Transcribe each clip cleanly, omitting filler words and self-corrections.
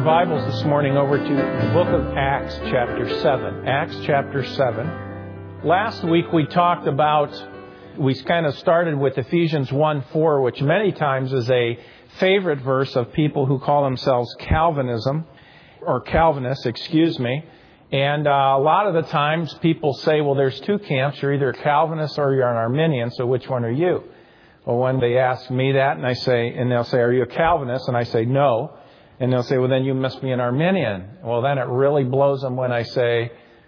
Bibles this morning over to the book of Acts chapter 7. Acts chapter 7. Last week we talked about, we kind of started with Ephesians 1:4, which many times is a favorite verse of people who call themselves Calvinists. And a lot of the times people say, well, there's two camps. You're either a Calvinist or you're an Arminian, so which one are you? Well, when they ask me that, and they'll say, are you a Calvinist? And I say, no. And they'll say, well, then you must be an Arminian. Well, then it really blows them when I say,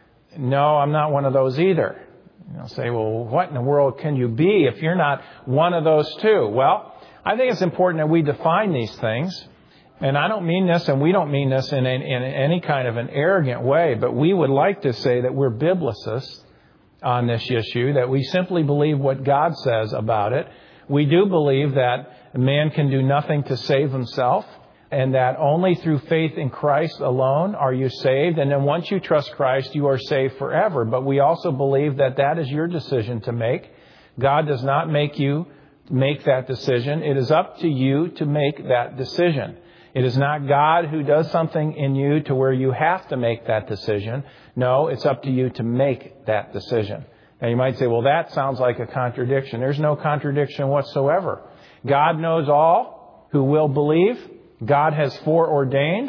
no, I'm not one of those either. And they'll say, well, what in the world can you be if you're not one of those two? Well, I think it's important that we define these things. And I don't mean this, and we don't mean this in any kind of an arrogant way, but we would like to say that we're biblicists on this issue, that we simply believe what God says about it. We do believe that man can do nothing to save himself, and that only through faith in Christ alone are you saved. And then once you trust Christ, you are saved forever. But we also believe that that is your decision to make. God does not make you make that decision. It is up to you to make that decision. It is not God who does something in you to where you have to make that decision. No, it's up to you to make that decision. Now you might say, well, that sounds like a contradiction. There's no contradiction whatsoever. God knows all who will believe. God has foreordained,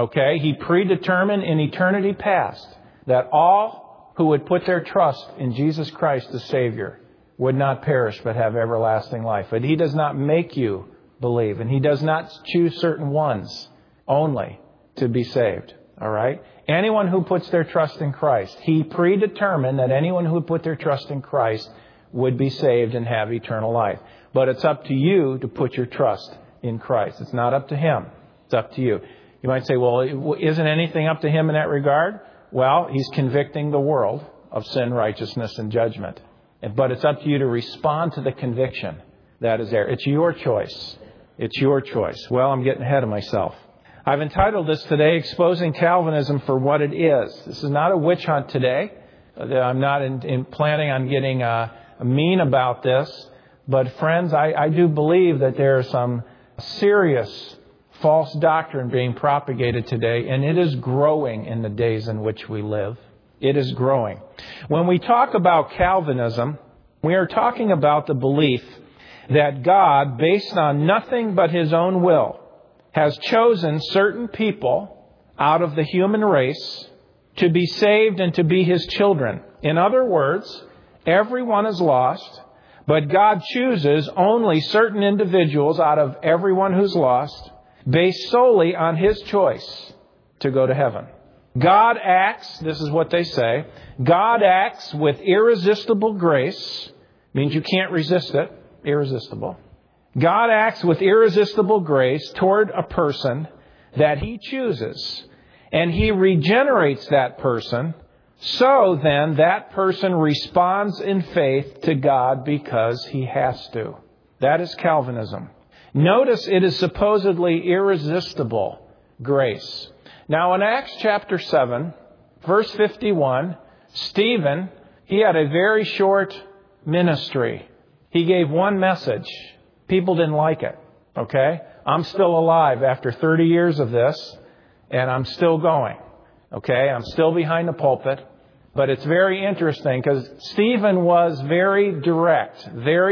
He predetermined in eternity past that all who would put their trust in Jesus Christ the Savior would not perish but have everlasting life. But He does not make you believe, and He does not choose certain ones only to be saved. All right? Anyone who puts their trust in Christ, He predetermined that anyone who would put their trust in Christ would be saved and have eternal life. But it's up to you to put your trust in Christ. It's not up to Him. It's up to you. You might say, well, isn't anything up to Him in that regard? Well, He's convicting the world of sin, righteousness, and judgment. But it's up to you to respond to the conviction that is there. It's your choice. It's your choice. Well, I'm getting ahead of myself. I've entitled this today, Exposing Calvinism for What It Is. This is not a witch hunt today. I'm not planning on getting mean about this. But friends, I do believe that there is some serious false doctrine being propagated today, and it is growing in the days in which we live. It is growing. When we talk about Calvinism, we are talking about the belief that God, based on nothing but His own will, has chosen certain people out of the human race to be saved and to be His children. In other words, everyone is lost, but God chooses only certain individuals out of everyone who's lost, based solely on His choice to go to heaven. God acts, this is what they say, God acts with irresistible grace, means you can't resist it, irresistible. God acts with irresistible grace toward a person that He chooses, and He regenerates that person. So then that person responds in faith to God because he has to. That is Calvinism. Notice it is supposedly irresistible grace. Now in Acts chapter 7, verse 51, Stephen, he had a very short ministry. He gave one message. People didn't like it. Okay? I'm still alive after 30 years of this, and I'm still going. Okay? I'm still behind the pulpit. But it's very interesting because Stephen was very direct.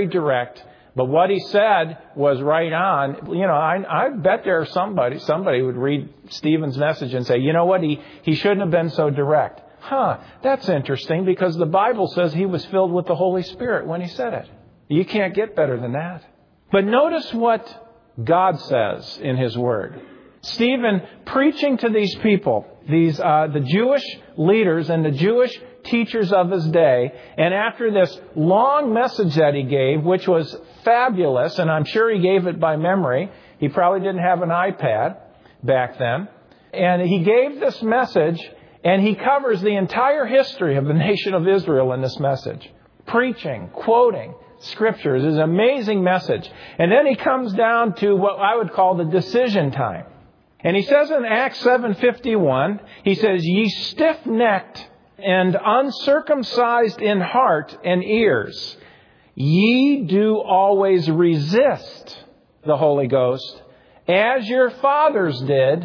But what he said was right on. You know, I bet there's somebody would read Stephen's message and say, you know what, he shouldn't have been so direct. That's interesting because the Bible says he was filled with the Holy Spirit when he said it. You can't get better than that. But notice what God says in His Word. Stephen preaching to these people, the Jewish leaders and the Jewish teachers of his day, and after this long message that he gave, which was fabulous, and I'm sure he gave it by memory. He probably didn't have an iPad back then. And he gave this message, and he covers the entire history of the nation of Israel in this message. Preaching, quoting Scriptures is an amazing message. And then he comes down to what I would call the decision time. And he says in Acts 7:51, he says, ye stiff-necked and uncircumcised in heart and ears, ye do always resist the Holy Ghost, as your fathers did,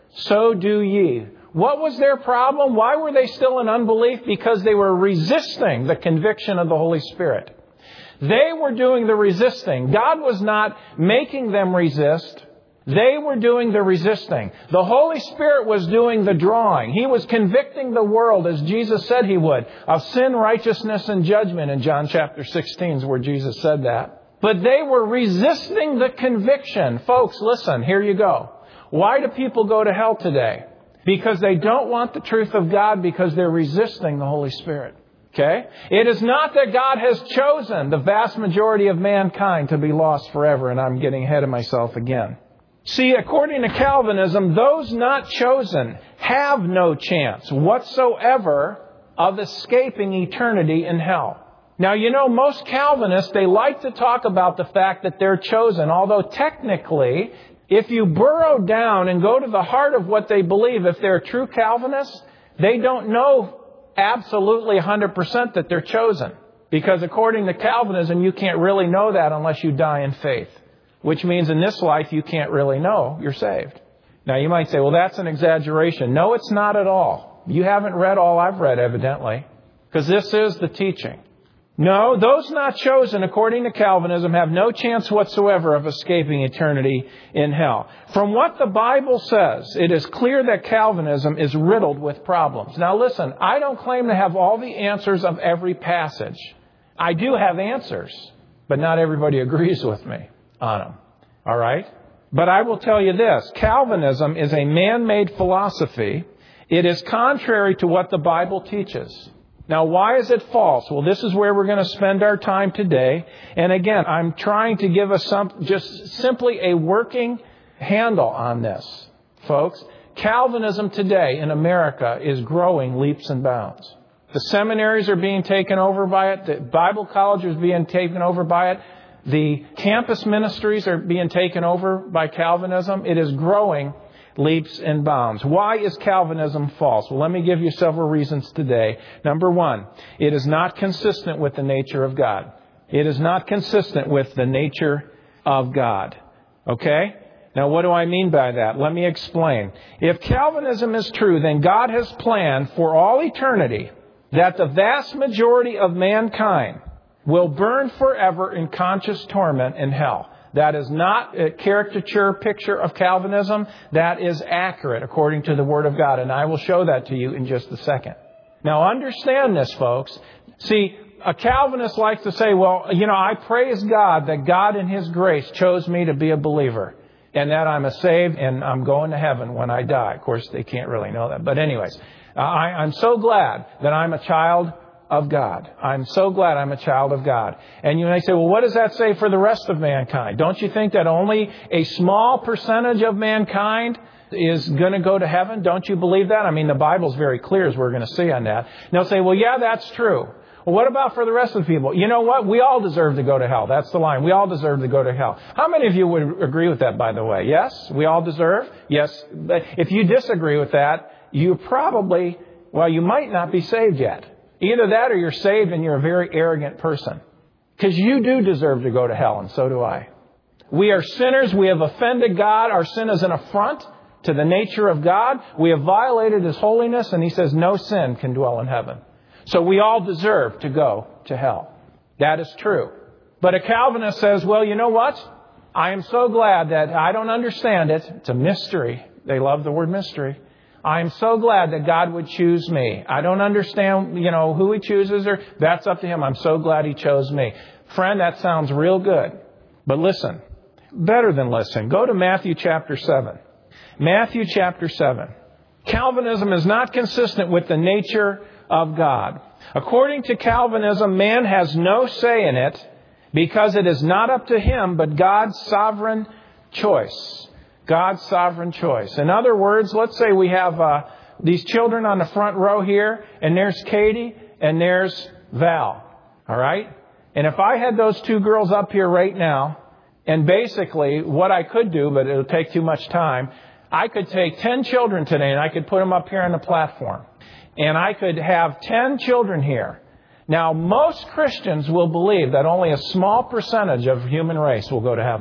so do ye. What was their problem? Why were they still in unbelief? Because they were resisting the conviction of the Holy Spirit. They were doing the resisting. God was not making them resist. They were doing the resisting. The Holy Spirit was doing the drawing. He was convicting the world, as Jesus said He would, of sin, righteousness, and judgment. In John chapter 16 is where Jesus said that. But they were resisting the conviction. Folks, listen, here you go. Why do people go to hell today? Because they don't want the truth of God, because they're resisting the Holy Spirit. Okay? It is not that God has chosen the vast majority of mankind to be lost forever, and I'm getting ahead of myself again. See, according to Calvinism, those not chosen have no chance whatsoever of escaping eternity in hell. Now, you know, most Calvinists, they like to talk about the fact that they're chosen, although technically, if you burrow down and go to the heart of what they believe, if they're true Calvinists, they don't know absolutely 100% that they're chosen. Because according to Calvinism, you can't really know that unless you die in faith. Which means in this life, you can't really know you're saved. Now, you might say, well, that's an exaggeration. No, it's not at all. You haven't read all I've read, evidently. Because this is the teaching. No, those not chosen, according to Calvinism, have no chance whatsoever of escaping eternity in hell. From what the Bible says, it is clear that Calvinism is riddled with problems. Now listen, I don't claim to have all the answers of every passage. I do have answers, but not everybody agrees with me on them. All right? But I will tell you this. Calvinism is a man-made philosophy. It is contrary to what the Bible teaches. Now, why is it false? Well, this is where we're going to spend our time today. And again, I'm trying to give us just simply a working handle on this, folks. Calvinism today in America is growing leaps and bounds. The seminaries are being taken over by it. The Bible college is being taken over by it. The campus ministries are being taken over by Calvinism. It is growing leaps and bounds. Why is Calvinism false? Well, let me give you several reasons today. Number one, it is not consistent with the nature of God. It is not consistent with the nature of God. Okay? Now, what do I mean by that? Let me explain. If Calvinism is true, then God has planned for all eternity that the vast majority of mankind will burn forever in conscious torment in hell. That is not a caricature picture of Calvinism. That is accurate according to the Word of God. And I will show that to you in just a second. Now understand this, folks. See, a Calvinist likes to say, well, you know, I praise God that God in His grace chose me to be a believer. And that I'm a saved and I'm going to heaven when I die. Of course, they can't really know that. But anyways, I'm so glad that I'm a child of God. I'm so glad I'm a child of God. And you may say, well, what does that say for the rest of mankind? Don't you think that only a small percentage of mankind is going to go to heaven? Don't you believe that? I mean, the Bible's very clear, as we're going to see on that. And they'll say, well, yeah, that's true. Well, what about for the rest of the people? You know what? We all deserve to go to hell. That's the line. We all deserve to go to hell. How many of you would agree with that, by the way? Yes? We all deserve? Yes. But if you disagree with that, you probably, well, you might not be saved yet. Either that or you're saved and you're a very arrogant person. Because you do deserve to go to hell, and so do I. We are sinners. We have offended God. Our sin is an affront to the nature of God. We have violated His holiness, and He says no sin can dwell in heaven. So we all deserve to go to hell. That is true. But a Calvinist says, well, you know what? I am so glad that I don't understand it. It's a mystery. They love the word mystery. I'm so glad that God would choose me. I don't understand, who He chooses, or that's up to Him. I'm so glad He chose me. Friend, that sounds real good. But listen, better than listen. Go to Matthew chapter 7. Matthew chapter 7. Calvinism is not consistent with the nature of God. According to Calvinism, man has no say in it because it is not up to him, but God's sovereign choice. God's sovereign choice. In other words, let's say we have these children on the front row here, and there's Katie, and there's Val. All right? And if I had those two girls up here right now, and basically what I could do, but it'll take too much time, I could take 10 children today, and I could put them up here on the platform. And I could have 10 children here. Now, most Christians will believe that only a small percentage of the human race will go to heaven.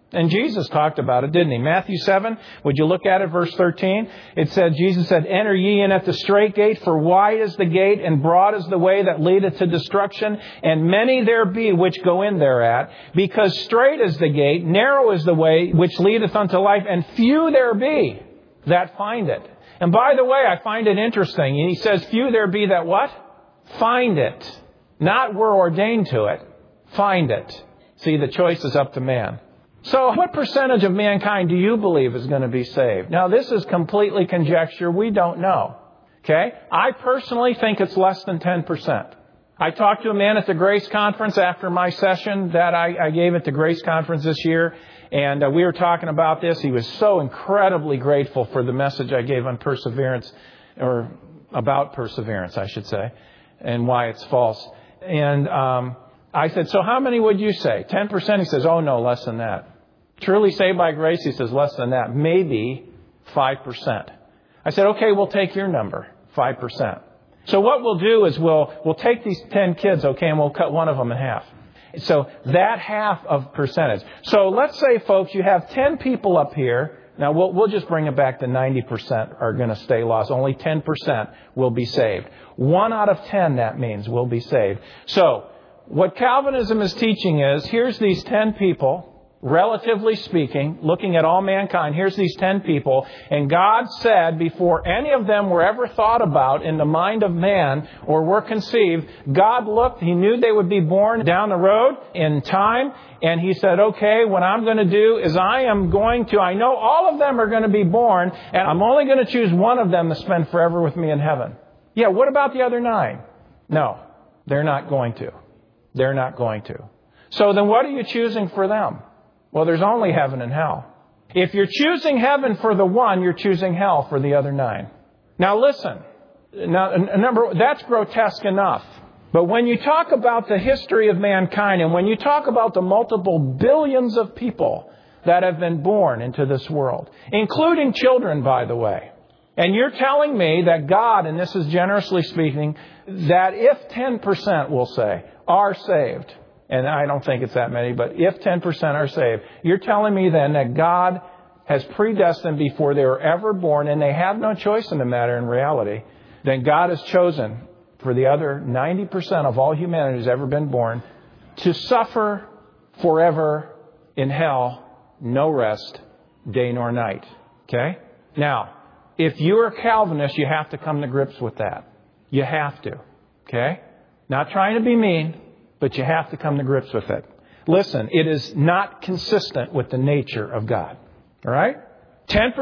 And Jesus talked about it, didn't he? Matthew 7, would you look at it, verse 13? It said, Jesus said, enter ye in at the strait gate, for wide is the gate, and broad is the way that leadeth to destruction, and many there be which go in thereat. Because strait is the gate, narrow is the way which leadeth unto life, and few there be that find it. And by the way, I find it interesting. He says, few there be that what? Find it. Not we're ordained to it. Find it. See, the choice is up to man. So what percentage of mankind do you believe is going to be saved? Now, this is completely conjecture. We don't know. Okay? I personally think it's less than 10%. I talked to a man at the Grace Conference after my session that I gave at the Grace Conference this year. And we were talking about this. He was so incredibly grateful for the message I gave on perseverance, or about perseverance, I should say, and why it's false. And I said, so how many would you say? 10%? He says, oh, no, less than that. Truly saved by grace, he says, less than that. Maybe 5%. I said, okay, we'll take your number, 5%. So what we'll do is we'll take these 10 kids, okay, and we'll cut one of them in half. So that half of percentage. So let's say, folks, you have 10 people up here. Now, we'll just bring it back to 90% are going to stay lost. Only 10% will be saved. 1 out of 10, that means, will be saved. So what Calvinism is teaching is, here's these 10 people, relatively speaking, looking at all mankind, here's these 10 people, and God said before any of them were ever thought about in the mind of man or were conceived, God looked, He knew they would be born down the road in time, and He said, okay, what I'm going to do is I know all of them are going to be born, and I'm only going to choose one of them to spend forever with me in heaven. Yeah, what about the other 9? No, they're not going to. They're not going to. So then what are you choosing for them? Well, there's only heaven and hell. If you're choosing heaven for the one, you're choosing hell for the other 9. Now listen, that's grotesque enough. But when you talk about the history of mankind, and when you talk about the multiple billions of people that have been born into this world, including children, by the way, and you're telling me that God, and this is generously speaking, that if 10%, we'll say, are saved, and I don't think it's that many, but if 10% are saved, you're telling me then that God has predestined before they were ever born, and they have no choice in the matter in reality, then God has chosen for the other 90% of all humanity who's ever been born to suffer forever in hell, no rest, day nor night. Okay? Now, if you're a Calvinist, you have to come to grips with that. You have to. Okay? Not trying to be mean, but you have to come to grips with it. Listen, it is not consistent with the nature of God. All right? 10%,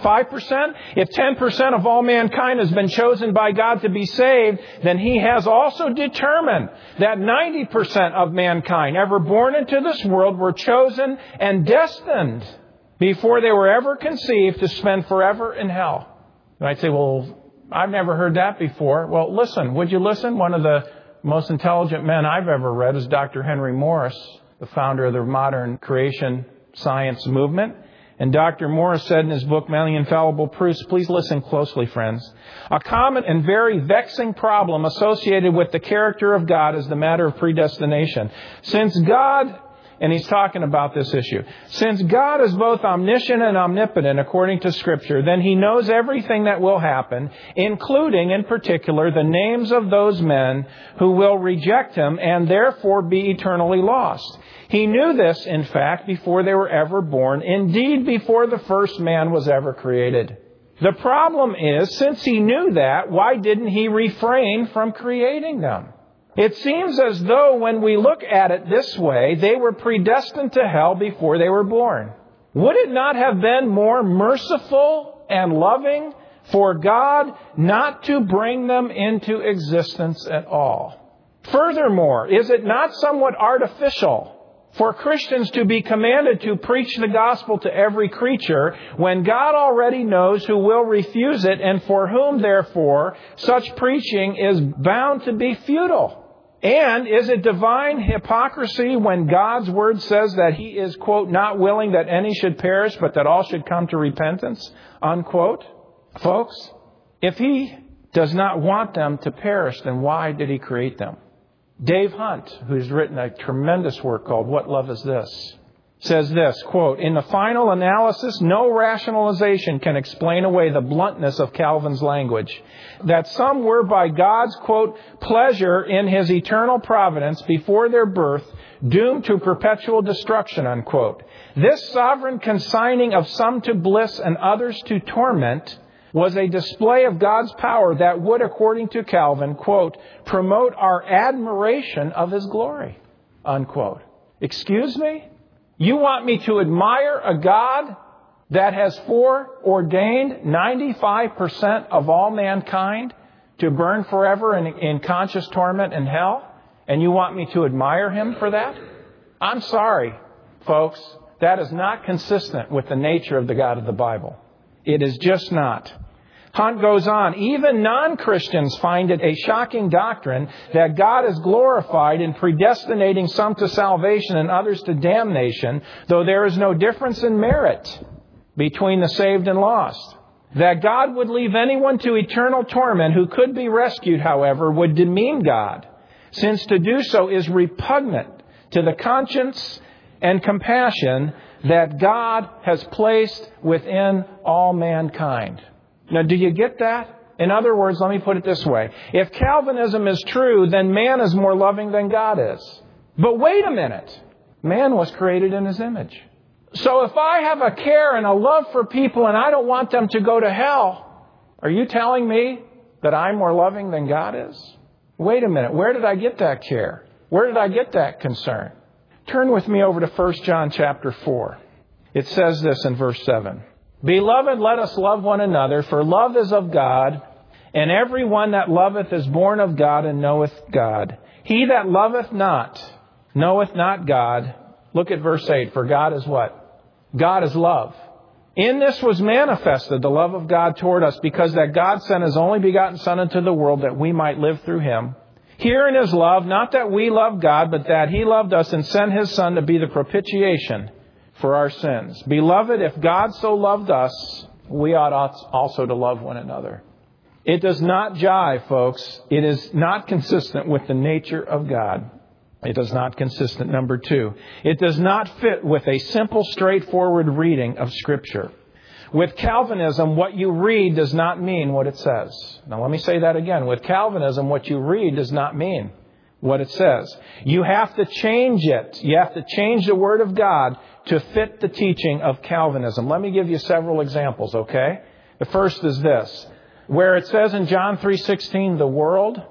5%? If 10% of all mankind has been chosen by God to be saved, then He has also determined that 90% of mankind ever born into this world were chosen and destined before they were ever conceived to spend forever in hell. You might say, well, I've never heard that before. Well, listen. Would you listen? One of the most intelligent men I've ever read is Dr. Henry Morris, the founder of the modern creation science movement. And Dr. Morris said in his book, Many Infallible Proofs, please listen closely, friends. A common and very vexing problem associated with the character of God is the matter of predestination. Since God, and he's talking about this issue, since God is both omniscient and omnipotent according to Scripture, then He knows everything that will happen, including in particular the names of those men who will reject Him and therefore be eternally lost. He knew this, in fact, before they were ever born, indeed before the first man was ever created. The problem is, since He knew that, why didn't He refrain from creating them? It seems as though when we look at it this way, they were predestined to hell before they were born. Would it not have been more merciful and loving for God not to bring them into existence at all? Furthermore, is it not somewhat artificial for Christians to be commanded to preach the gospel to every creature when God already knows who will refuse it and for whom, therefore, such preaching is bound to be futile? And is it divine hypocrisy when God's Word says that He is, quote, not willing that any should perish, but that all should come to repentance, unquote? Folks, if He does not want them to perish, then why did He create them? Dave Hunt, who's written a tremendous work called What Love Is This? says this, quote, "In the final analysis, no rationalization can explain away the bluntness of Calvin's language. That some were by God's, quote, pleasure in His eternal providence before their birth, doomed to perpetual destruction," unquote. This sovereign consigning of some to bliss and others to torment was a display of God's power that would, according to Calvin, quote, "promote our admiration of His glory," unquote. Excuse me? You want me to admire a God that has foreordained 95% of all mankind to burn forever in conscious torment in hell? And you want me to admire Him for that? I'm sorry, folks. That is not consistent with the nature of the God of the Bible. It is just not. Hunt goes on, "Even non-Christians find it a shocking doctrine that God is glorified in predestinating some to salvation and others to damnation, though there is no difference in merit between the saved and lost. That God would leave anyone to eternal torment who could be rescued, however, would demean God, since to do so is repugnant to the conscience and compassion that God has placed within all mankind." Now, do you get that? In other words, let me put it this way. If Calvinism is true, then man is more loving than God is. But wait a minute. Man was created in His image. So if I have a care and a love for people and I don't want them to go to hell, are you telling me that I'm more loving than God is? Wait a minute. Where did I get that care? Where did I get that concern? Turn with me over to 1 John chapter 4. It says this in verse 7. "Beloved, let us love one another, for love is of God, and every one that loveth is born of God and knoweth God. He that loveth not, knoweth not God." Look at verse 8. "For God is" what? God is love. "In this was manifested the love of God toward us, because that God sent His only begotten Son into the world, that we might live through Him. Herein is love, not that we loved God, but that He loved us and sent His Son to be the propitiation for our sins. Beloved, if God so loved us, we ought also to love one another." It does not jive, folks. It is not consistent with the nature of God. It is not consistent. Number 2, it does not fit with a simple, straightforward reading of Scripture. With Calvinism, what you read does not mean what it says. Now, let me say that again. With Calvinism, what you read does not mean what it says. You have to change it. You have to change the Word of God to fit the teaching of Calvinism. Let me give you several examples, okay? The first is this. Where it says in John 3:16, the world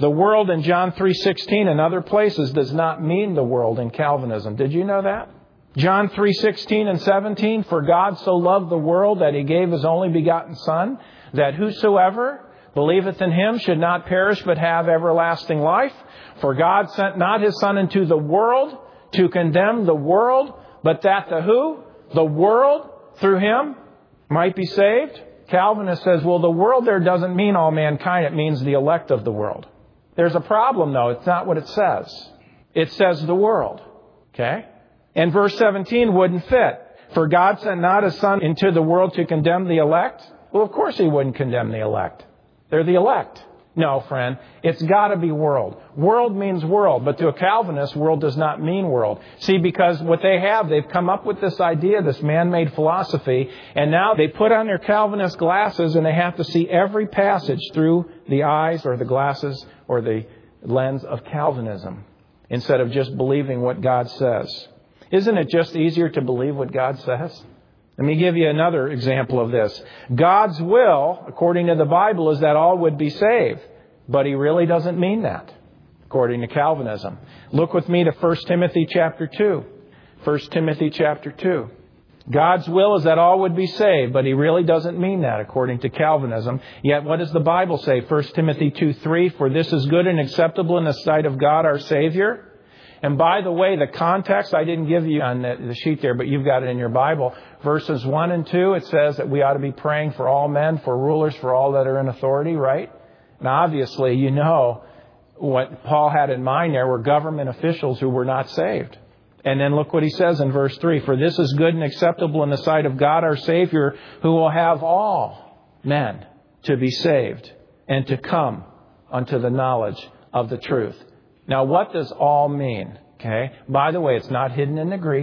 in John 3:16 and other places does not mean the world in Calvinism. Did you know that? John 3:16 and 17, "For God so loved the world that He gave His only begotten Son, that whosoever believeth in Him should not perish but have everlasting life. For God sent not His Son into the world to condemn the world, but that the world through Him might be saved." Calvinist says, well, the world there doesn't mean all mankind. It means the elect of the world. There's a problem, though. It's not what it says. It says the world. Okay? And verse 17 wouldn't fit. "For God sent not His Son into the world to condemn the elect." Well, of course He wouldn't condemn the elect. They're the elect. No, friend. It's got to be world. World means world. But to a Calvinist, world does not mean world. See, because what they've come up with this idea, this man-made philosophy, and now they put on their Calvinist glasses and they have to see every passage through the eyes or the glasses or the lens of Calvinism instead of just believing what God says. Isn't it just easier to believe what God says? Let me give you another example of this. God's will, according to the Bible, is that all would be saved. But He really doesn't mean that, according to Calvinism. Look with me to 1 Timothy chapter 2. 1 Timothy chapter 2. God's will is that all would be saved, but He really doesn't mean that, according to Calvinism. Yet what does the Bible say? 1 Timothy 2:3, "For this is good and acceptable in the sight of God our Savior." And by the way, the context, I didn't give you on the sheet there, but you've got it in your Bible. Verses 1 and 2, it says that we ought to be praying for all men, for rulers, for all that are in authority, right? And obviously, you know what Paul had in mind there were government officials who were not saved. And then look what he says in verse 3. "For this is good and acceptable in the sight of God our Savior, who will have all men to be saved and to come unto the knowledge of the truth." Now, what does all mean? Okay. By the way, it's not hidden in the Greek.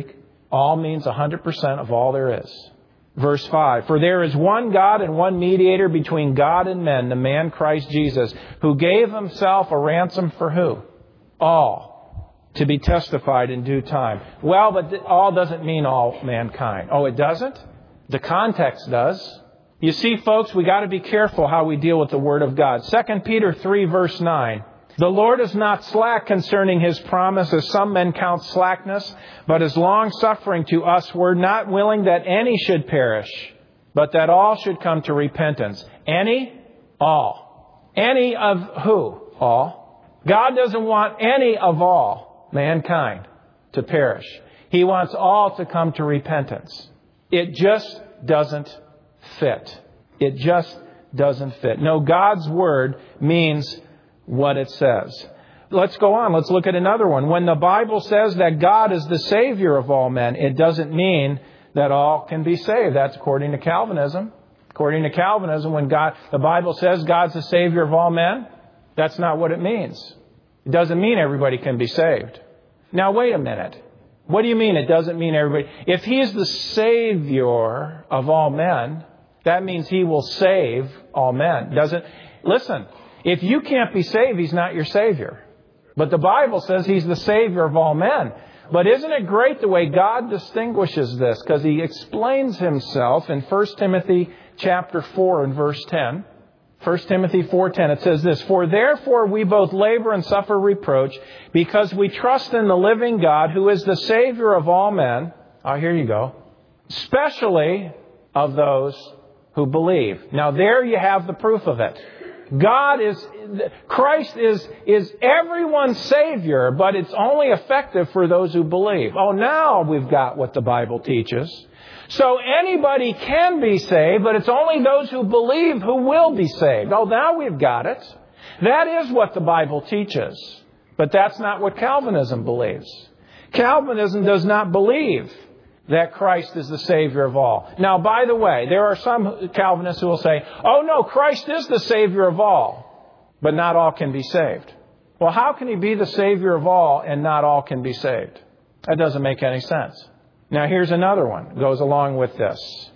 All means 100% of all there is. Verse 5, for there is one God and one mediator between God and men, the man Christ Jesus, who gave himself a ransom for who? All, to be testified in due time. Well, but all doesn't mean all mankind. Oh, it doesn't? The context does. You see, folks, we got to be careful how we deal with the Word of God. 2 Peter 3, verse 9. The Lord is not slack concerning His promise, as some men count slackness, but is long-suffering to usward, not willing that any should perish, but that all should come to repentance. Any? All. Any of who? All. God doesn't want any of all mankind to perish. He wants all to come to repentance. It just doesn't fit. It just doesn't fit. No, God's Word means what it says. Let's go on. Let's look at another one. When the Bible says that God is the Savior of all men, it doesn't mean that all can be saved. That's according to Calvinism. According to Calvinism, when the Bible says God's the Savior of all men, that's not what it means. It doesn't mean everybody can be saved. Now, wait a minute. What do you mean it doesn't mean everybody? If He is the Savior of all men, that means He will save all men. Listen, if you can't be saved, He's not your Savior. But the Bible says He's the Savior of all men. But isn't it great the way God distinguishes this? Because He explains Himself in 1 Timothy chapter 4 and verse 10. 1 Timothy 4:10, it says this, for therefore we both labor and suffer reproach, because we trust in the living God, who is the Savior of all men. Here you go. Especially of those who believe. Now there you have the proof of it. Christ is everyone's Savior, but it's only effective for those who believe. Oh, now we've got what the Bible teaches. So anybody can be saved, but it's only those who believe who will be saved. Oh, now we've got it. That is what the Bible teaches. But that's not what Calvinism believes. Calvinism does not believe that Christ is the Savior of all. Now, by the way, there are some Calvinists who will say, oh no, Christ is the Savior of all, but not all can be saved. Well, how can He be the Savior of all and not all can be saved? That doesn't make any sense. Now, here's another one that goes along with this.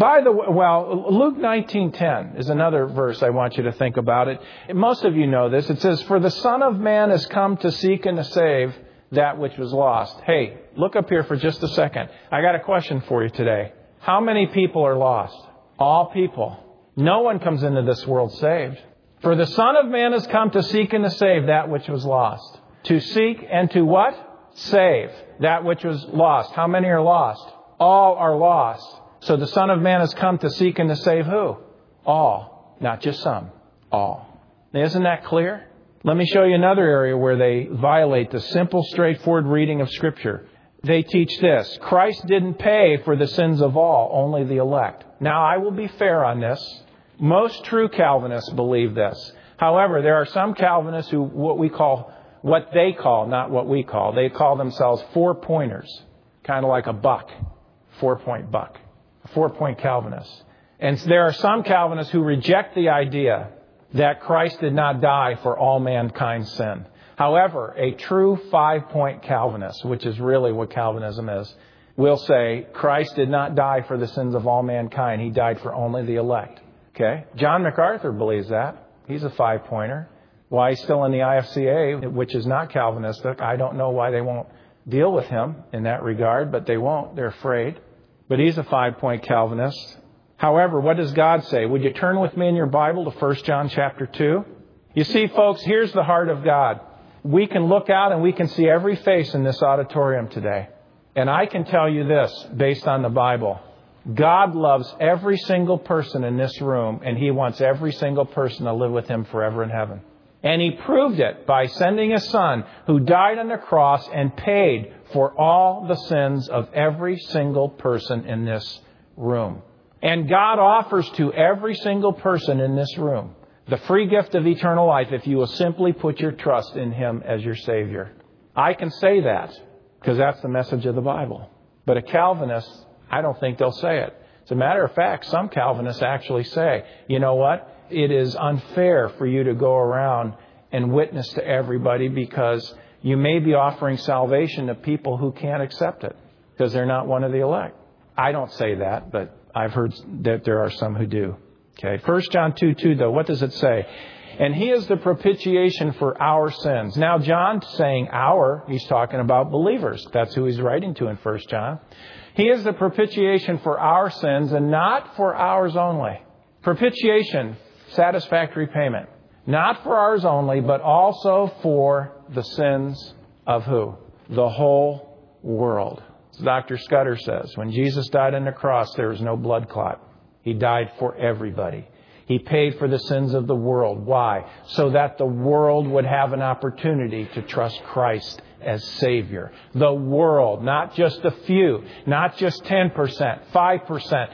Luke 19:10 is another verse I want you to think about it. Most of you know this. It says, for the Son of Man has come to seek and to save that which was lost. Hey, look up here for just a second. I got a question for you today. How many people are lost? All people. No one comes into this world saved. For the Son of Man has come to seek and to save that which was lost. To seek and to what? Save that which was lost. How many are lost? All are lost. So the Son of Man has come to seek and to save who? All. Not just some. All. Now, isn't that clear? Let me show you another area where they violate the simple, straightforward reading of Scripture. They teach this. Christ didn't pay for the sins of all, only the elect. Now, I will be fair on this. Most true Calvinists believe this. However, there are some Calvinists who what they call, not what we call. They call themselves four-pointers, kind of like a buck, 4-point buck, a 4-point Calvinist. And there are some Calvinists who reject the idea that Christ did not die for all mankind's sin. However, a true 5-point Calvinist, which is really what Calvinism is, will say Christ did not die for the sins of all mankind. He died for only the elect. Okay? John MacArthur believes that. He's a 5-pointer. Why he's still in the IFCA, which is not Calvinistic, I don't know why they won't deal with him in that regard, but they won't. They're afraid. But he's a 5-point Calvinist. However, what does God say? Would you turn with me in your Bible to 1 John chapter 2? You see, folks, here's the heart of God. We can look out and we can see every face in this auditorium today. And I can tell you this, based on the Bible. God loves every single person in this room, and He wants every single person to live with Him forever in heaven. And He proved it by sending His Son, who died on the cross and paid for all the sins of every single person in this room. And God offers to every single person in this room the free gift of eternal life if you will simply put your trust in Him as your Savior. I can say that because that's the message of the Bible. But a Calvinist, I don't think they'll say it. As a matter of fact, some Calvinists actually say, you know what? It is unfair for you to go around and witness to everybody because you may be offering salvation to people who can't accept it. because they're not one of the elect. I don't say that, but I've heard that there are some who do. Okay, 1 John 2:2 though, what does it say? And He is the propitiation for our sins. Now John's saying our, he's talking about believers. That's who he's writing to in 1 John. He is the propitiation for our sins and not for ours only. Propitiation, satisfactory payment. Not for ours only, but also for the sins of who? The whole world. As Dr. Scudder says, when Jesus died on the cross, there was no blood clot. He died for everybody. He paid for the sins of the world. Why? So that the world would have an opportunity to trust Christ as Savior. The world, not just a few, not just 10%, 5%,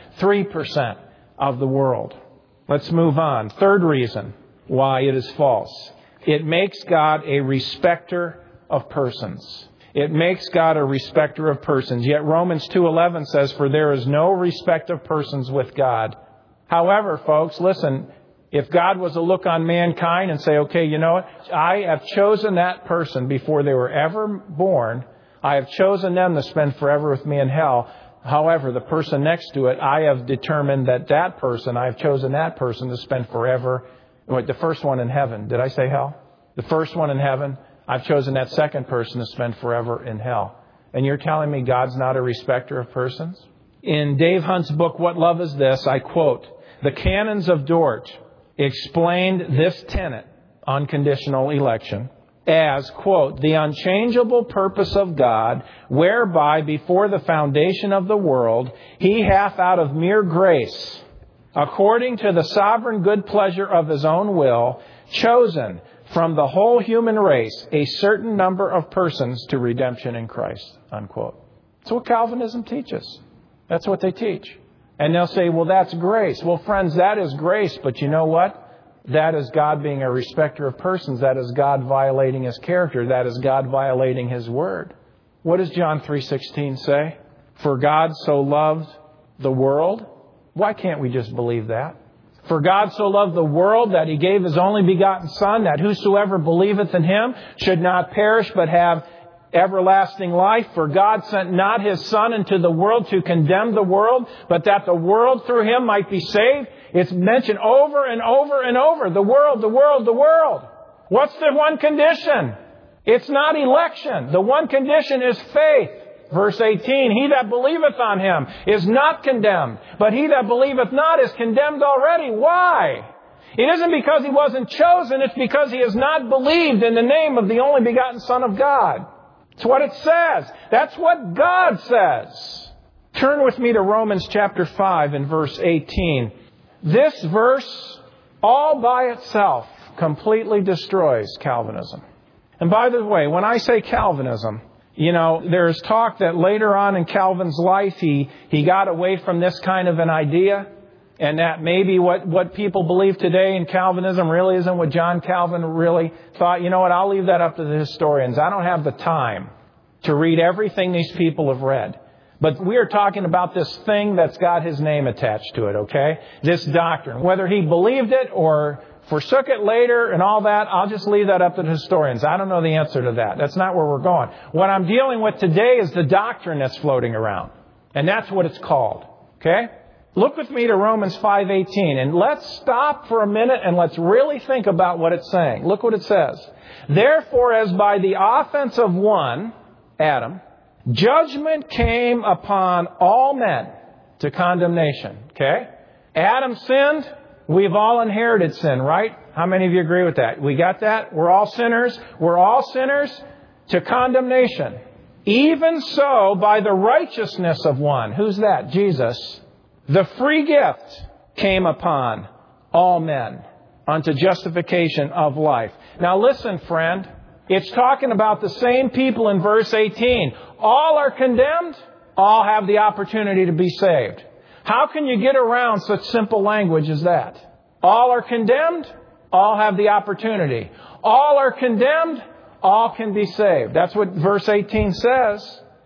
3% of the world. Let's move on. Third reason why it is false. It makes God a respecter of persons. It makes God a respecter of persons. Yet Romans 2:11 says, for there is no respect of persons with God. However, folks, listen, if God was to look on mankind and say, okay, you know what? I have chosen that person before they were ever born. I have chosen them to spend forever with me in hell. However, the person next to it, I have determined that I have chosen that person to spend forever. Wait, the first one in heaven. Did I say hell? The first one in heaven. I've chosen that second person to spend forever in hell. And you're telling me God's not a respecter of persons? In Dave Hunt's book, What Love Is This? I quote, the canons of Dort explained this tenet, unconditional election, as, quote, the unchangeable purpose of God, whereby before the foundation of the world, He hath out of mere grace, according to the sovereign good pleasure of His own will, chosen from the whole human race a certain number of persons to redemption in Christ, unquote. That's what Calvinism teaches. That's what they teach. And they'll say, well, that's grace. Well, friends, that is grace. But you know what? That is God being a respecter of persons. That is God violating His character. That is God violating His word. What does John 3:16 say? For God so loved the world. Why can't we just believe that? For God so loved the world that He gave His only begotten Son, that whosoever believeth in Him should not perish but have everlasting life. For God sent not His Son into the world to condemn the world, but that the world through Him might be saved. It's mentioned over and over and over. The world, the world, the world. What's the one condition? It's not election. The one condition is faith. Verse 18, he that believeth on Him is not condemned, but he that believeth not is condemned already. Why? It isn't because he wasn't chosen. It's because he has not believed in the name of the only begotten Son of God. It's what it says. That's what God says. Turn with me to Romans chapter 5 and verse 18. This verse, all by itself, completely destroys Calvinism. And by the way, when I say Calvinism, you know, there's talk that later on in Calvin's life, he got away from this kind of an idea. And that maybe what people believe today in Calvinism really isn't what John Calvin really thought. You know what? I'll leave that up to the historians. I don't have the time to read everything these people have read. But we are talking about this thing that's got his name attached to it, okay? This doctrine. Whether he believed it or forsook it later and all that, I'll just leave that up to the historians. I don't know the answer to that. That's not where we're going. What I'm dealing with today is the doctrine that's floating around. And that's what it's called, okay? Look with me to Romans 5:18, and let's stop for a minute and let's really think about what it's saying. Look what it says. Therefore, as by the offense of one, Adam, judgment came upon all men to condemnation. Okay? Adam sinned. We've all inherited sin, right? How many of you agree with that? We got that? We're all sinners. We're all sinners to condemnation. Even so, by the righteousness of one. Who's that? Jesus. The free gift came upon all men unto justification of life. Now listen, friend. It's talking about the same people in verse 18. All are condemned. All have the opportunity to be saved. How can you get around such simple language as that? All are condemned. All have the opportunity. All are condemned. All can be saved. That's what verse 18 says.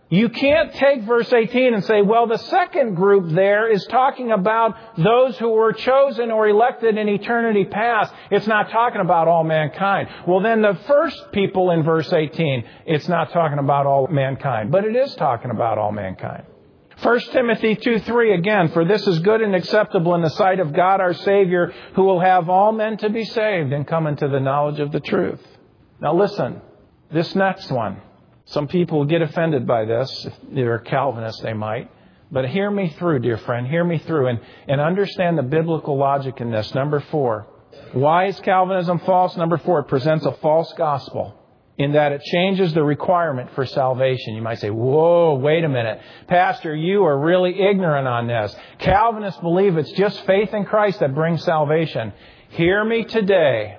You can't take verse 18 and say, well, the second group there is talking about those who were chosen or elected in eternity past. It's not talking about all mankind. Well, then the first people in verse 18, it's not talking about all mankind, but it is talking about all mankind. 1 Timothy 2:3 again, for this is good and acceptable in the sight of God our Savior, who will have all men to be saved and come into the knowledge of the truth. Now listen, this next one. Some people get offended by this. If they're Calvinists, they might. But hear me through, dear friend. Hear me through and understand the biblical logic in this. Number 4. Why is Calvinism false? Number 4, it presents a false gospel in that it changes the requirement for salvation. You might say, whoa, wait a minute. Pastor, you are really ignorant on this. Calvinists believe it's just faith in Christ that brings salvation. Hear me today.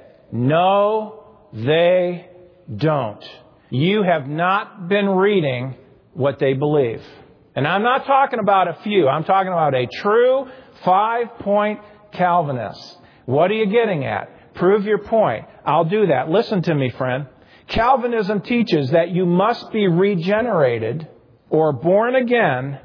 No, they don't. You have not been reading what they believe. And I'm not talking about a few. I'm talking about a true 5-point Calvinist. What are you getting at? Prove your point. I'll do that. Listen to me, friend. Calvinism teaches that you must be regenerated or born again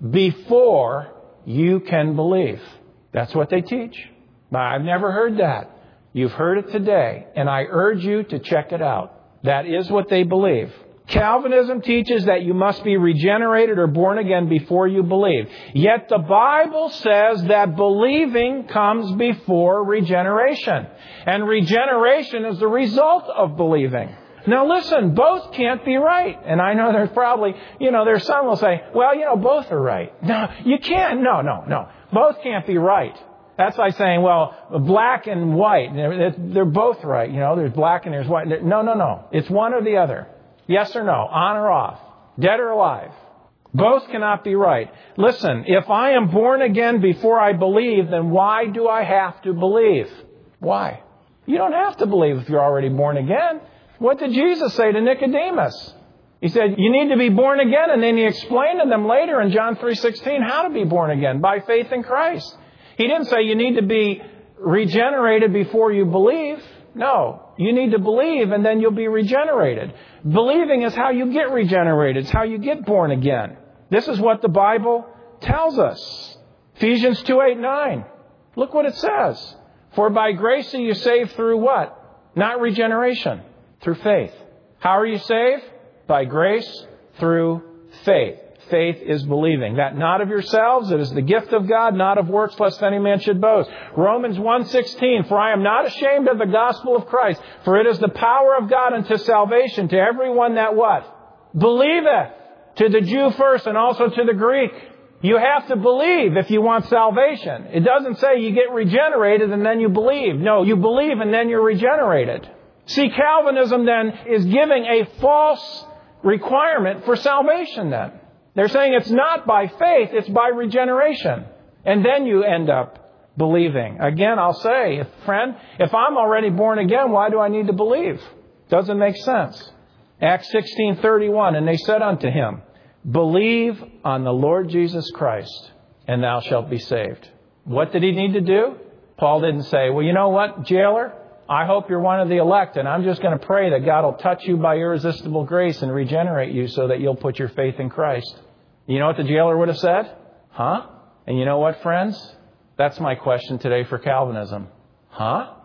before you can believe. That's what they teach. I've never heard that. You've heard it today, and I urge you to check it out. That is what they believe. Calvinism teaches that you must be regenerated or born again before you believe. Yet the Bible says that believing comes before regeneration. And regeneration is the result of believing. Now listen, both can't be right. And I know there's probably, there's some will say, well, both are right. No, you can't. No. Both can't be right. That's like saying, well, black and white, they're both right. There's black and there's white. No. It's one or the other. Yes or no, on or off, dead or alive. Both cannot be right. Listen, if I am born again before I believe, then why do I have to believe? Why? You don't have to believe if you're already born again. What did Jesus say to Nicodemus? He said, you need to be born again. And then he explained to them later in John 3:16 how to be born again, by faith in Christ. He didn't say you need to be regenerated before you believe. No, you need to believe and then you'll be regenerated. Believing is how you get regenerated. It's how you get born again. This is what the Bible tells us. Ephesians 2:8-9. Look what it says. For by grace are you saved through what? Not regeneration. Through faith. How are you saved? By grace through faith. Faith is believing. That not of yourselves, it is the gift of God, not of works, lest any man should boast. Romans 1:16, for I am not ashamed of the gospel of Christ, for it is the power of God unto salvation to everyone that what? Believeth. To the Jew first and also to the Greek. You have to believe if you want salvation. It doesn't say you get regenerated and then you believe. No, you believe and then you're regenerated. See, Calvinism then is giving a false requirement for salvation then. They're saying it's not by faith, it's by regeneration. And then you end up believing. Again, I'll say, friend, if I'm already born again, why do I need to believe? Doesn't make sense. Acts 16:31, and they said unto him, believe on the Lord Jesus Christ, and thou shalt be saved. What did he need to do? Paul didn't say, well, you know what, jailer? I hope you're one of the elect, and I'm just going to pray that God will touch you by irresistible grace and regenerate you so that you'll put your faith in Christ. You know what the jailer would have said? Huh? And you know what, friends? That's my question today for Calvinism. Huh?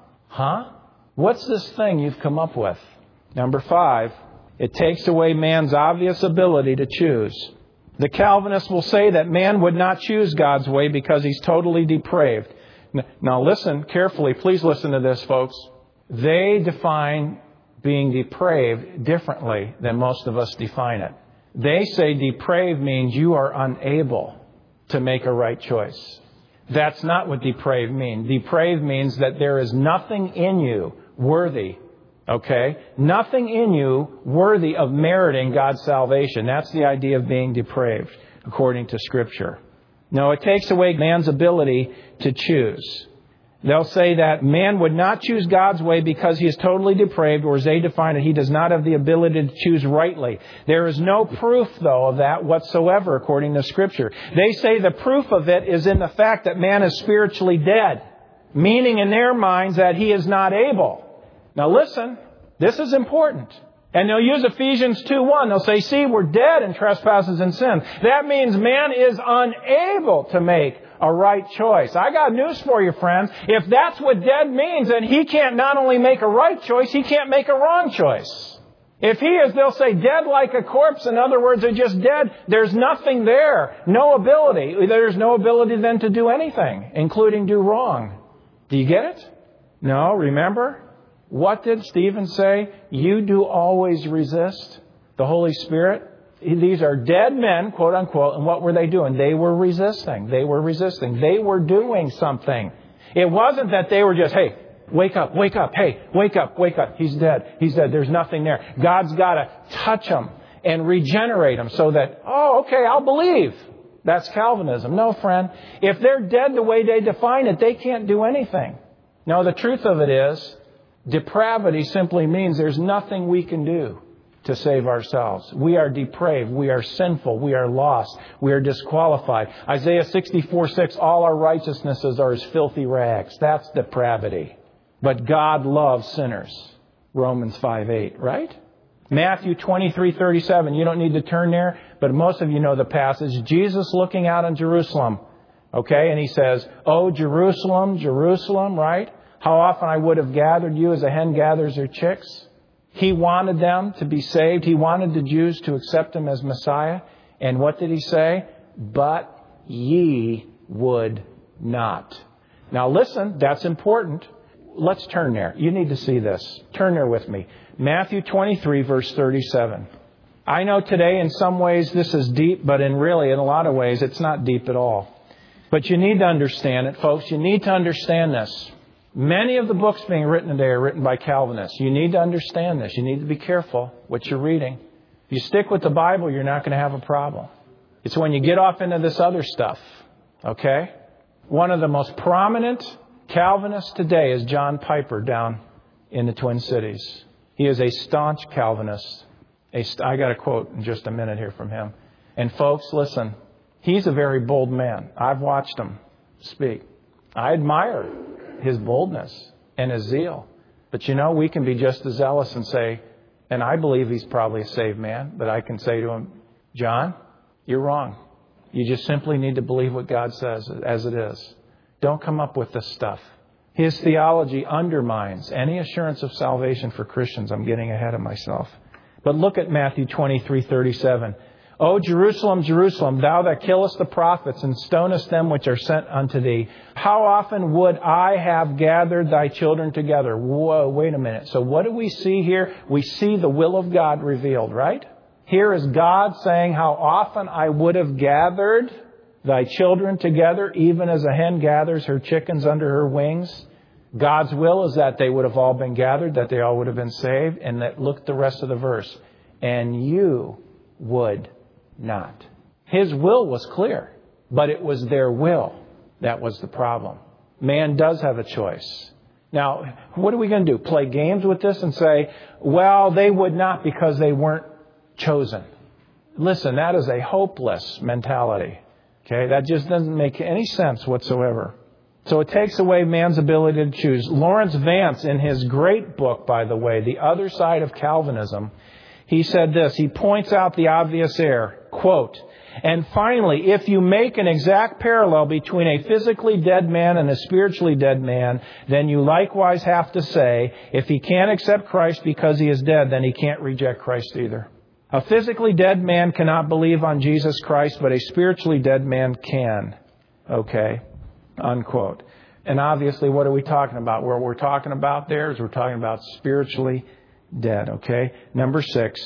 What's this thing you've come up with? Number 5, it takes away man's obvious ability to choose. The Calvinists will say that man would not choose God's way because he's totally depraved. Now listen carefully. Please listen to this, folks. They define being depraved differently than most of us define it. They say depraved means you are unable to make a right choice. That's not what depraved means. Depraved means that there is nothing in you worthy, okay? Nothing in you worthy of meriting God's salvation. That's the idea of being depraved, according to Scripture. No, it takes away man's ability to choose. They'll say that man would not choose God's way because he is totally depraved, or as they define it, he does not have the ability to choose rightly. There is no proof, though, of that whatsoever, according to Scripture. They say the proof of it is in the fact that man is spiritually dead, meaning in their minds that he is not able. Now listen, this is important. And they'll use Ephesians 2:1. They'll say, see, we're dead in trespasses and sin. That means man is unable to make a right choice. I got news for you, friends. If that's what dead means, then he can't not only make a right choice, he can't make a wrong choice. If he is, they'll say, dead like a corpse. In other words, they're just dead. There's nothing there. No ability. There's no ability then to do anything, including do wrong. Do you get it? No, remember? What did Stephen say? You do always resist the Holy Spirit. These are dead men, quote unquote, and what were they doing? They were resisting. They were resisting. They were doing something. It wasn't that they were just, hey, wake up, hey, wake up. He's dead. There's nothing there. God's got to touch them and regenerate them so that, oh, okay, I'll believe. That's Calvinism. No, friend. If they're dead the way they define it, they can't do anything. No, the truth of it is, depravity simply means there's nothing we can do to save ourselves. We are depraved. We are sinful. We are lost. We are disqualified. Isaiah 64:6, all our righteousnesses are as filthy rags. That's depravity. But God loves sinners. Romans 5:8, right? Matthew 23:37. You don't need to turn there, but most of you know the passage. Jesus looking out on Jerusalem. Okay, and he says, oh, Jerusalem, Jerusalem, right? How often I would have gathered you as a hen gathers her chicks. He wanted them to be saved. He wanted the Jews to accept him as Messiah. And what did he say? But ye would not. Now listen, that's important. Let's turn there. You need to see this. Turn there with me. Matthew 23, verse 37. I know today in some ways this is deep, but in a lot of ways it's not deep at all. But you need to understand it, folks. You need to understand this. Many of the books being written today are written by Calvinists. You need to understand this. You need to be careful what you're reading. If you stick with the Bible, you're not going to have a problem. It's when you get off into this other stuff. Okay? One of the most prominent Calvinists today is John Piper down in the Twin Cities. He is a staunch Calvinist. I got a quote in just a minute here from him. And folks, listen. He's a very bold man. I've watched him speak. I admire his boldness and his zeal. But we can be just as zealous and say, and I believe he's probably a saved man, but I can say to him, John, you're wrong. You just simply need to believe what God says as it is. Don't come up with this stuff. His theology undermines any assurance of salvation for Christians. I'm getting ahead of myself. But look at Matthew 23:37. O Jerusalem, Jerusalem, thou that killest the prophets and stonest them which are sent unto thee, how often would I have gathered thy children together? Whoa, wait a minute. So what do we see here? We see the will of God revealed, right? Here is God saying, how often I would have gathered thy children together, even as a hen gathers her chickens under her wings. God's will is that they would have all been gathered, that they all would have been saved. And that, look at the rest of the verse. And you would not. His will was clear, but it was their will that was the problem. Man does have a choice. Now, what are we going to do? Play games with this and say, well, they would not because they weren't chosen. Listen, that is a hopeless mentality. Okay, that just doesn't make any sense whatsoever. So it takes away man's ability to choose. Lawrence Vance, in his great book, by the way, The Other Side of Calvinism, he said this. He points out the obvious error. Quote, and finally, if you make an exact parallel between a physically dead man and a spiritually dead man, then you likewise have to say, if he can't accept Christ because he is dead, then he can't reject Christ either. A physically dead man cannot believe on Jesus Christ, but a spiritually dead man can. Okay, unquote. And obviously, what are we talking about? What we're talking about there is we're talking about spiritually dead, okay? Number six,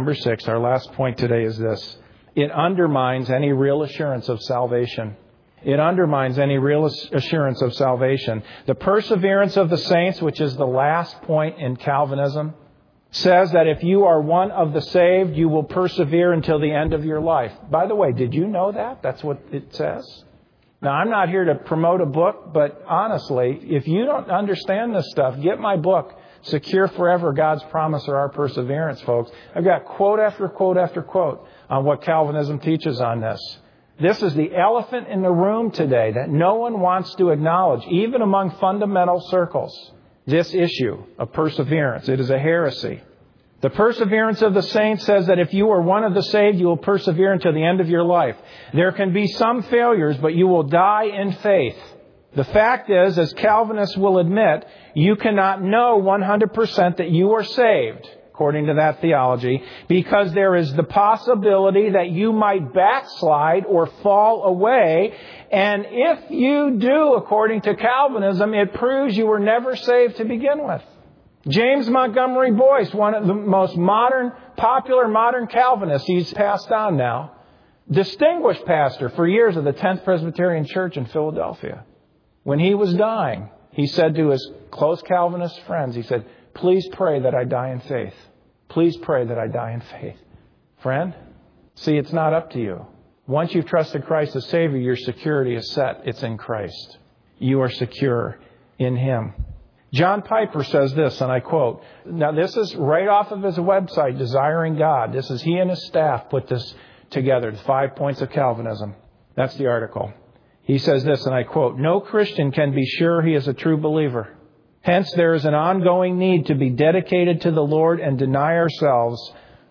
our last point today is this. It undermines any real assurance of salvation. It undermines any real assurance of salvation. The perseverance of the saints, which is the last point in Calvinism, says that if you are one of the saved, you will persevere until the end of your life. By the way, did you know that? That's what it says. Now, I'm not here to promote a book, but honestly, if you don't understand this stuff, get my book, Secure Forever, God's Promise or Our Perseverance, folks. I've got quote after quote after quote on what Calvinism teaches on this. This is the elephant in the room today that no one wants to acknowledge, even among fundamental circles, this issue of perseverance. It is a heresy. The perseverance of the saints says that if you are one of the saved, you will persevere until the end of your life. There can be some failures, but you will die in faith. The fact is, as Calvinists will admit, you cannot know 100% that you are saved, according to that theology, because there is the possibility that you might backslide or fall away. And if you do, according to Calvinism, it proves you were never saved to begin with. James Montgomery Boyce, one of the most popular modern Calvinists, he's passed on now, distinguished pastor for years of the 10th Presbyterian Church in Philadelphia. When he was dying, he said to his close Calvinist friends, he said, "Please pray that I die in faith. Please pray that I die in faith." Friend, see, it's not up to you. Once you've trusted Christ as Savior, your security is set. It's in Christ. You are secure in Him. John Piper says this, and I quote, now this is right off of his website, Desiring God. This is he and his staff put this together, the 5 points of Calvinism. That's the article. He says this, and I quote, "No Christian can be sure he is a true believer. Hence, there is an ongoing need to be dedicated to the Lord and deny ourselves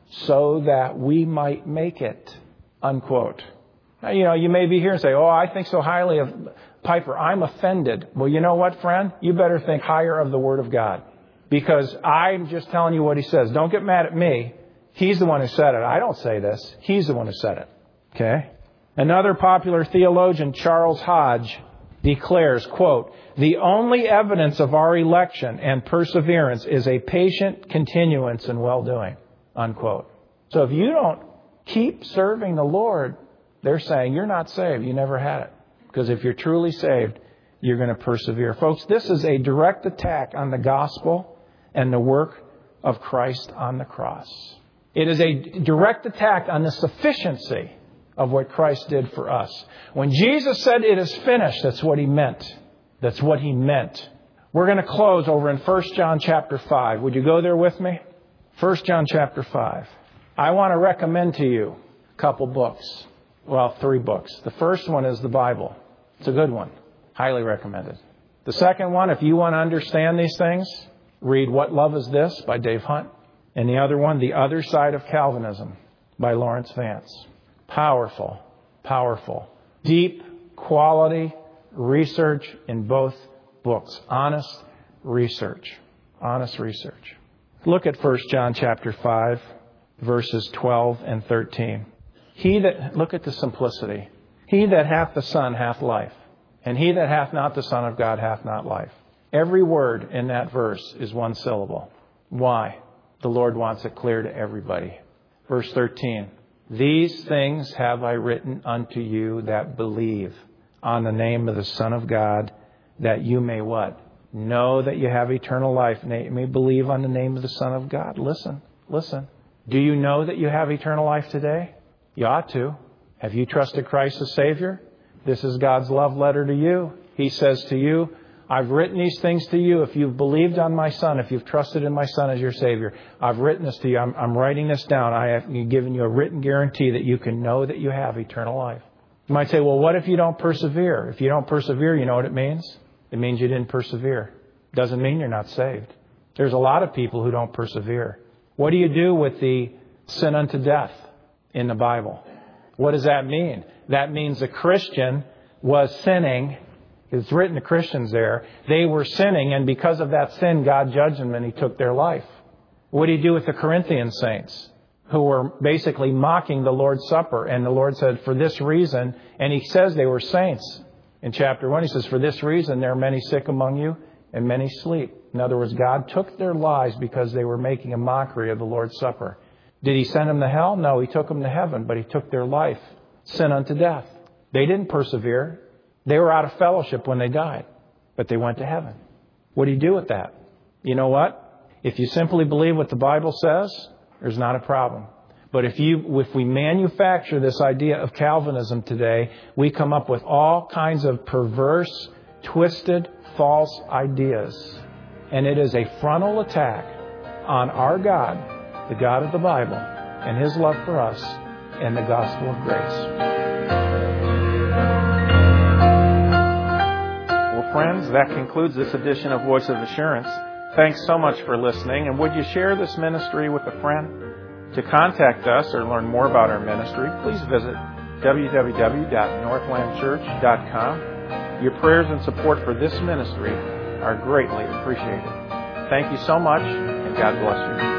so that we might make it." Unquote. Now, you may be here and say, "Oh, I think so highly of Piper. I'm offended." Well, you know what, friend? You better think higher of the Word of God. Because I'm just telling you what he says. Don't get mad at me. He's the one who said it. I don't say this. He's the one who said it. Okay? Another popular theologian, Charles Hodge, declares, quote, "The only evidence of our election and perseverance is a patient continuance in well-doing," unquote. So if you don't keep serving the Lord, they're saying you're not saved. You never had it. Because if you're truly saved, you're going to persevere. Folks, this is a direct attack on the gospel and the work of Christ on the cross. It is a direct attack on the sufficiency of what Christ did for us. When Jesus said it is finished, that's what He meant. That's what He meant. We're going to close over in 1 John chapter 5. Would you go there with me? 1 John chapter 5. I want to recommend to you a couple books. Well, 3 books. The first one is the Bible. It's a good one. Highly recommended. The second one, if you want to understand these things, read What Love Is This by Dave Hunt. And the other one, The Other Side of Calvinism by Lawrence Vance. Powerful, powerful, deep quality research in both books. Honest research. Honest research. Look at 1 John chapter 5, verses 12 and 13. Look at the simplicity. He that hath the Son hath life, and he that hath not the Son of God hath not life. Every word in that verse is one syllable. Why? The Lord wants it clear to everybody. Verse 13. "These things have I written unto you that believe on the name of the Son of God, that you may" what? "Know that you have eternal life." And you may believe on the name of the Son of God. Listen. Do you know that you have eternal life today? You ought to. Have you trusted Christ as Savior? This is God's love letter to you. He says to you, "I've written these things to you. If you've believed on my Son, if you've trusted in my Son as your Savior, I've written this to you. I'm writing this down. I have given you a written guarantee that you can know that you have eternal life." You might say, "Well, what if you don't persevere?" If you don't persevere, you know what it means? It means you didn't persevere. Doesn't mean you're not saved. There's a lot of people who don't persevere. What do you do with the sin unto death in the Bible? What does that mean? That means a Christian was sinning. It's written to Christians there. They were sinning, and because of that sin, God judged them and He took their life. What do you do with the Corinthian saints who were basically mocking the Lord's Supper? And the Lord said, for this reason, and He says they were saints. In chapter 1, He says, for this reason, there are many sick among you and many sleep. In other words, God took their lives because they were making a mockery of the Lord's Supper. Did He send them to hell? No, He took them to heaven, but He took their life, sin unto death. They didn't persevere. They were out of fellowship when they died, but they went to heaven. What do you do with that? You know what? If you simply believe what the Bible says, there's not a problem. But if we manufacture this idea of Calvinism today, we come up with all kinds of perverse, twisted, false ideas. And it is a frontal attack on our God, the God of the Bible, and His love for us, and the gospel of grace. Well, friends, that concludes this edition of Voice of Assurance. Thanks so much for listening. And would you share this ministry with a friend? To contact us or learn more about our ministry, please visit www.northlandchurch.com. Your prayers and support for this ministry are greatly appreciated. Thank you so much, and God bless you.